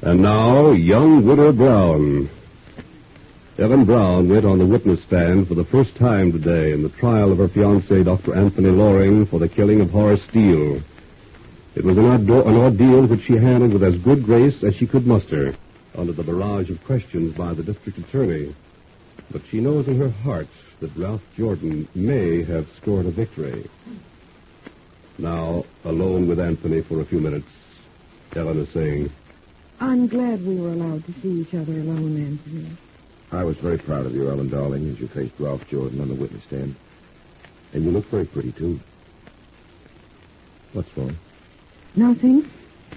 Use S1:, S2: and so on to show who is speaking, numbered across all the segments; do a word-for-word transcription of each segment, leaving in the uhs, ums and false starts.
S1: And now, young Widow Brown. Ellen Brown went on the witness stand for the first time today in the trial of her fiancé, Doctor Anthony Loring, for the killing of Horace Steele. It was an, ordeal, an ordeal which she handled with as good grace as she could muster, under the barrage of questions by the district attorney. But she knows in her heart that Ralph Jordan may have scored a victory. Now, alone with Anthony for a few minutes, Ellen is saying,
S2: I'm glad we were allowed to see each other alone, Anthony.
S3: I was very proud of you, Ellen, darling, as you faced Ralph Jordan on the witness stand. And you look very pretty, too. What's wrong?
S2: Nothing.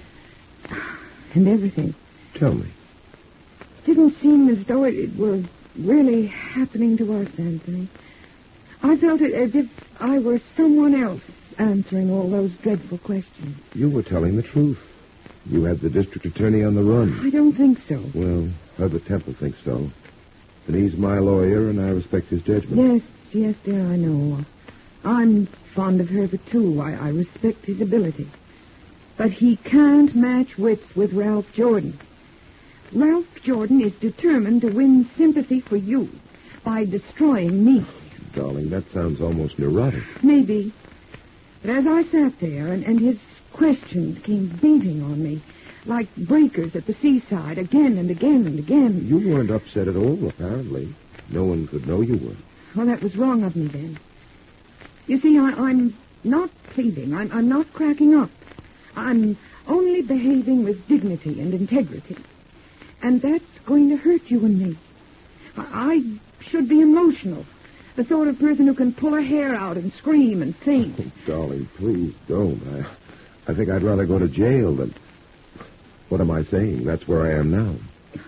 S2: And everything.
S3: Tell me.
S2: Didn't seem as though it, it were really happening to us, Anthony. I felt it as if I were someone else answering all those dreadful questions.
S3: You were telling the truth. You had the district attorney on the run.
S2: I don't think so.
S3: Well, Herbert Temple thinks so. And he's my lawyer, and I respect his judgment.
S2: Yes, yes, dear, I know. I'm fond of Herbert, too. I, I respect his ability. But he can't match wits with Ralph Jordan. Ralph Jordan is determined to win sympathy for you by destroying me.
S3: Darling, that sounds almost neurotic.
S2: Maybe. But as I sat there, and, and his questions came beating on me, like breakers at the seaside, again and again and again.
S3: You weren't upset at all, apparently. No one could know you were.
S2: Well, that was wrong of me then. You see, I, I'm not pleading. I'm, I'm not cracking up. I'm only behaving with dignity and integrity. And that's going to hurt you and me. I, I should be emotional. The sort of person who can pull her hair out and scream and faint.
S3: Oh, darling, please don't. I, I think I'd rather go to jail than... What am I saying? That's where I am now.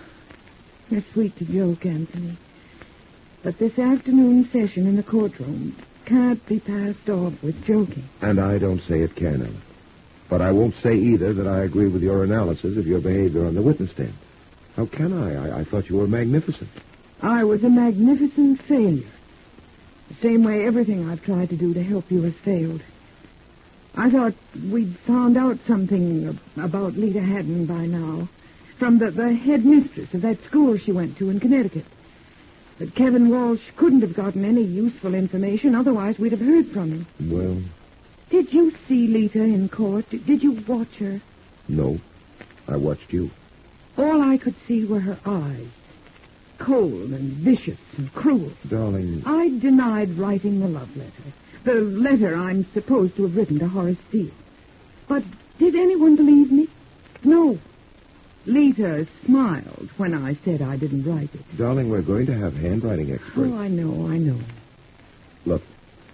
S2: You're sweet to joke, Anthony. But this afternoon session in the courtroom can't be passed off with joking.
S3: And I don't say it can, Ellen. But I won't say either that I agree with your analysis of your behavior on the witness stand. How can I? I, I thought you were magnificent.
S2: I was a magnificent failure. The same way everything I've tried to do to help you has failed. I thought we'd found out something about Lita Haddon by now from the, the headmistress of that school she went to in Connecticut. But Kevin Walsh couldn't have gotten any useful information, otherwise we'd have heard from him.
S3: Well...
S2: Did you see Lita in court? Did you watch her?
S3: No. I watched you.
S2: All I could see were her eyes. Cold and vicious and cruel.
S3: Darling...
S2: I denied writing the love letter. The letter I'm supposed to have written to Horace Steele. But did anyone believe me? No. Lita smiled when I said I didn't write it.
S3: Darling, we're going to have handwriting experts.
S2: Oh, I know, I know.
S3: Look,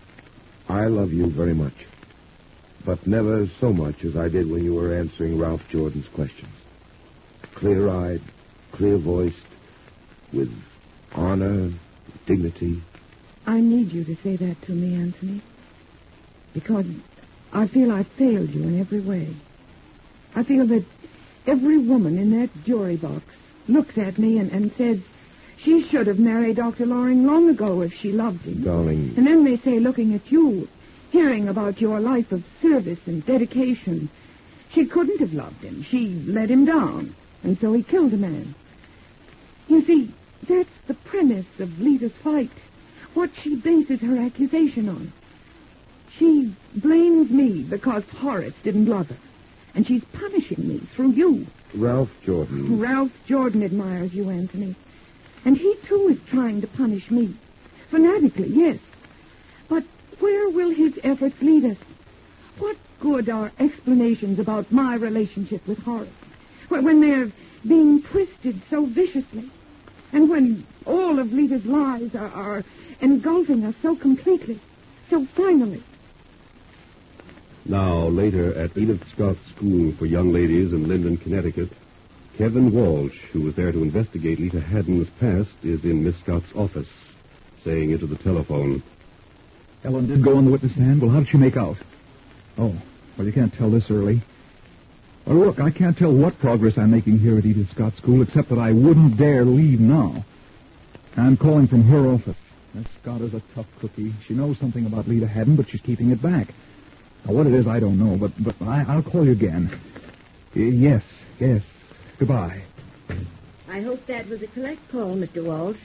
S3: I love you very much. But never so much as I did when you were answering Ralph Jordan's questions. Clear-eyed, clear-voiced, with honor, dignity.
S2: I need you to say that to me, Anthony. Because I feel I've failed you in every way. I feel that every woman in that jury box looks at me and, and says she should have married Doctor Loring long ago if she loved him.
S3: Darling.
S2: And then they say, looking at you, hearing about your life of service and dedication, she couldn't have loved him. She let him down, and so he killed a man. You see, that's the premise of Lita's fight. What she bases her accusation on. She blames me because Horace didn't love her. And she's punishing me through you.
S3: Ralph Jordan.
S2: Ralph Jordan admires you, Anthony. And he, too, is trying to punish me. Fanatically, yes. But where will his efforts lead us? What good are explanations about my relationship with Horace when they're being twisted so viciously? And when all of Lita's lies are, are engulfing us so completely, so finally.
S1: Now, later at Edith Scott's School for Young Ladies in Linden, Connecticut, Kevin Walsh, who was there to investigate Lita Haddon's past, is in Miss Scott's office, saying into the telephone.
S4: Ellen did go on the witness stand. Well, how did she make out? Oh, well, you can't tell this early. Well, look, I can't tell what progress I'm making here at Edith Scott's School, except that I wouldn't dare leave now. I'm calling from her office. Miss Scott is a tough cookie. She knows something about Lita Haddon, but she's keeping it back. Now, what it is, I don't know, but but I, I'll call you again. Uh, yes, yes. Goodbye.
S5: I hope that was a correct call, Mister Walsh.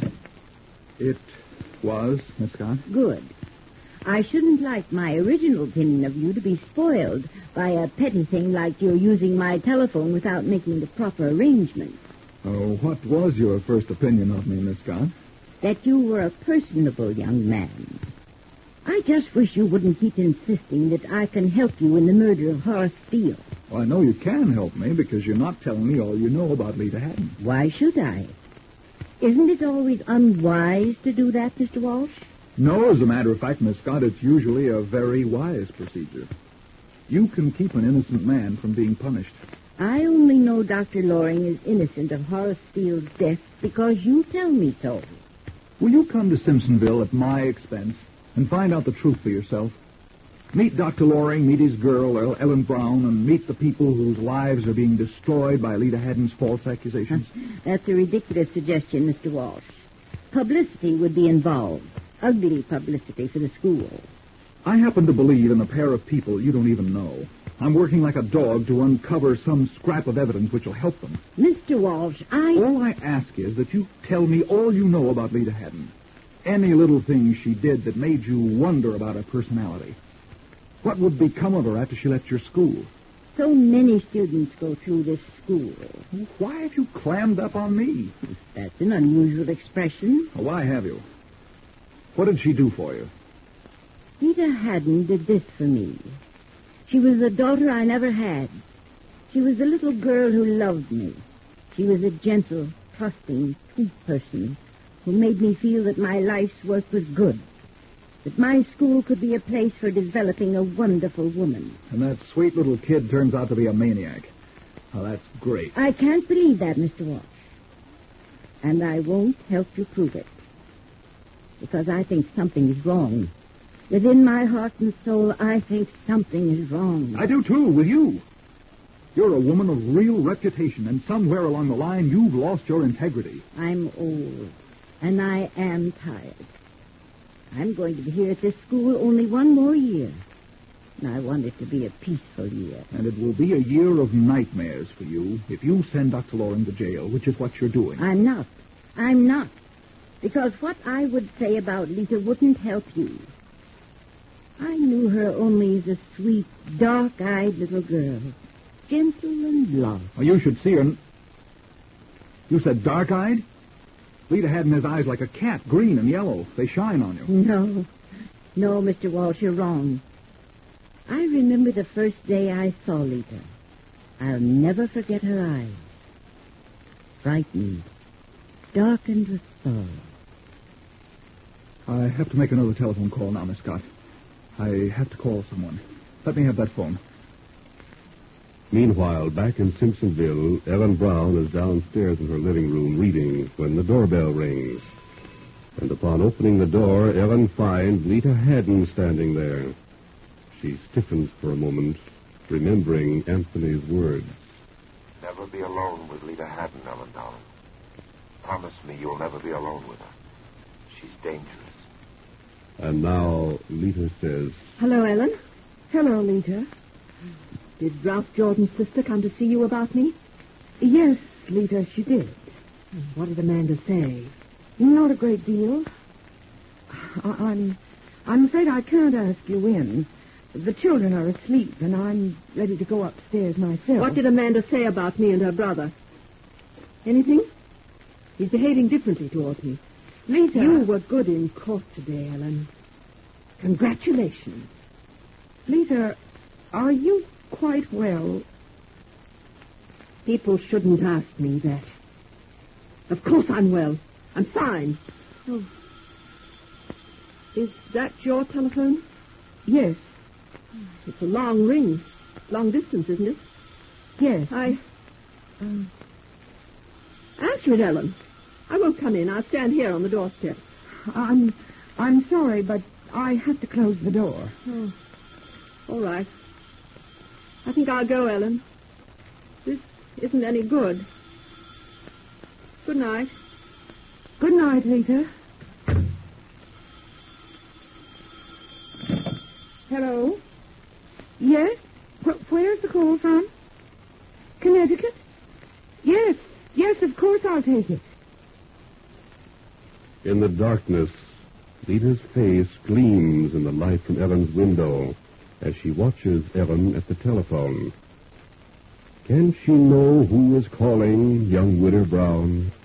S4: It was, Miss Scott.
S5: Good. I shouldn't like my original opinion of you to be spoiled by a petty thing like you're using my telephone without making the proper arrangements.
S4: Oh, what was your first opinion of me, Miss Scott?
S5: That you were a personable young man. I just wish you wouldn't keep insisting that I can help you in the murder of Horace Steele.
S4: Well, I know you can help me because you're not telling me all you know about Lita Haddon.
S5: Why should I? Isn't it always unwise to do that, Mister Walsh?
S4: No, as a matter of fact, Miss Scott, it's usually a very wise procedure. You can keep an innocent man from being punished.
S5: I only know Doctor Loring is innocent of Horace Steele's death because you tell me so.
S4: Will you come to Simpsonville at my expense and find out the truth for yourself? Meet Doctor Loring, meet his girl, El- Ellen Brown, and meet the people whose lives are being destroyed by Lita Haddon's false accusations.
S5: That's a ridiculous suggestion, Mister Walsh. Publicity would be involved. Ugly publicity for the school.
S4: I happen to believe in a pair of people you don't even know. I'm working like a dog to uncover some scrap of evidence which will help them.
S5: Mister Walsh, I...
S4: All I ask is that you tell me all you know about Lita Haddon. Any little thing she did that made you wonder about her personality. What would become of her after she left your school?
S5: So many students go through this school.
S4: Why have you clammed up on me?
S5: That's an unusual expression.
S4: Why have you? What did she do for you?
S5: Lita Haddon did this for me. She was the daughter I never had. She was the little girl who loved me. She was a gentle, trusting, sweet person who made me feel that my life's work was good, that my school could be a place for developing a wonderful woman.
S4: And that sweet little kid turns out to be a maniac. Oh, that's great.
S5: I can't believe that, Mister Walsh. And I won't help you prove it. Because I think something is wrong. Within my heart and soul, I think something is wrong.
S4: I do, too, with you. You're a woman of real reputation, and somewhere along the line, you've lost your integrity.
S5: I'm old, and I am tired. I'm going to be here at this school only one more year. And I want it to be a peaceful year.
S4: And it will be a year of nightmares for you if you send Doctor Loring to jail, which is what you're doing.
S5: I'm not. I'm not. Because what I would say about Lita wouldn't help you. I knew her only as a sweet, dark-eyed little girl. Gentle and lost.
S4: Well, you should see her. You said dark-eyed? Lita Haddon has eyes like a cat, green and yellow. They shine on you.
S5: No. No, Mister Walsh, you're wrong. I remember the first day I saw Lita. I'll never forget her eyes. Frightened. Darkened with sorrow.
S4: I have to make another telephone call now, Miss Scott. I have to call someone. Let me have that phone.
S1: Meanwhile, back in Simpsonville, Ellen Brown is downstairs in her living room reading when the doorbell rings. And upon opening the door, Ellen finds Lita Haddon standing there. She stiffens for a moment, remembering Anthony's words.
S3: Never be alone with Lita Haddon, Ellen, darling. Promise me you'll never be alone with her. She's dangerous.
S1: And now Lita says,
S2: Hello, Ellen. Hello, Lita. Did Ralph Jordan's sister come to see you about me? Yes, Lita, she did. What did Amanda say? Not a great deal. I- I'm, I'm afraid I can't ask you in. The children are asleep, and I'm ready to go upstairs myself.
S6: What did Amanda say about me and her brother? Anything? He's behaving differently towards me.
S2: Lita.
S6: You were good in court today, Ellen. Congratulations.
S2: Lita, are you quite well?
S6: People shouldn't ask me that. Of course I'm well. I'm fine. Oh. Is that your telephone?
S2: Yes.
S6: It's a long ring. Long distance, isn't it?
S2: Yes.
S6: I... Um, answer it, Ellen. I won't come in. I'll stand here on the doorstep.
S2: I'm... I'm sorry, but I have to close the door.
S6: Oh. All right. I think I'll go, Ellen. This isn't any good. Good night.
S2: Good night, Lita. Hello? Yes? Wh- where's the call from? Connecticut? of course I'll take it.
S1: In the darkness, Lita's face gleams in the light from Ellen's window as she watches Ellen at the telephone. Can she know who is calling young Widder Brown?